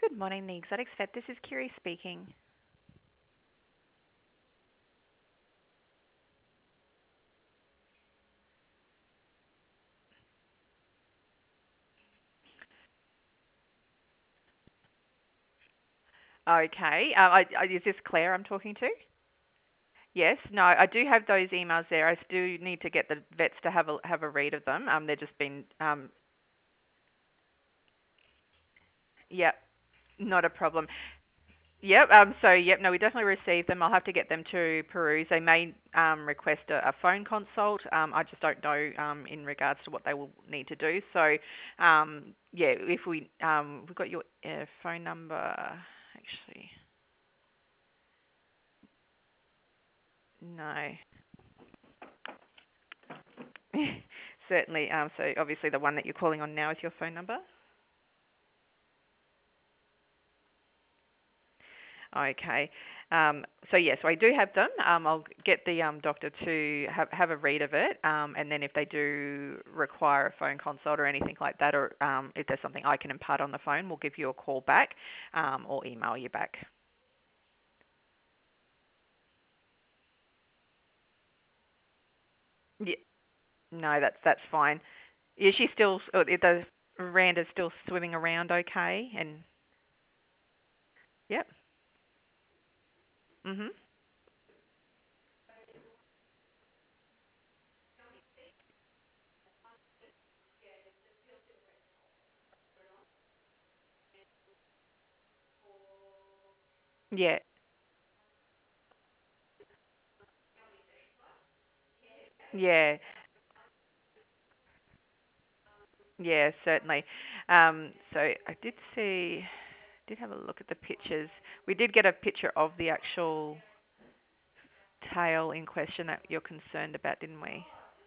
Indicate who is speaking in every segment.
Speaker 1: Good morning, the Exotics Vet. This is Kiri speaking. Okay. Is this Claire I'm talking to? Yes. No, I do have those emails there. I do need to get the vets to have a read of them. They've just been. Yep. Not a problem. Yep. Yep. No, we definitely received them. I'll have to get them to peruse. They may request a phone consult. I just don't know in regards to what they will need to do. So, yeah, if we've got your phone number actually. No. Certainly. So obviously the one that you're calling on now is your phone number. Okay. So I do have them. I'll get the doctor to have a read of it, and then if they do require a phone consult or anything like that, or if there's something I can impart on the phone, we'll give you a call back, or email you back. Yeah. No, that's fine. Is she still? The Miranda's still swimming around okay? And yep. Mhm. Yeah. Yeah. Yeah, certainly. So I did have a look at the pictures. We did get a picture of the actual tail in question that you're concerned about, didn't we?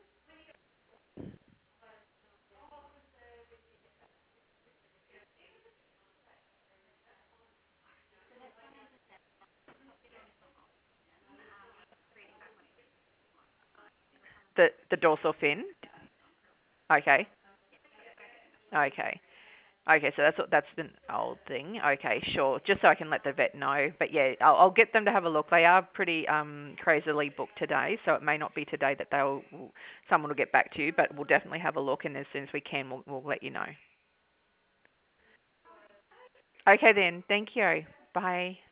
Speaker 1: The dorsal fin. Okay. Okay. Okay, so that's an old thing. Okay, sure. Just so I can let the vet know. But yeah, I'll get them to have a look. They are pretty crazily booked today, so it may not be today that someone will get back to you, but we'll definitely have a look, and as soon as we can, we'll let you know. Okay then. Thank you. Bye.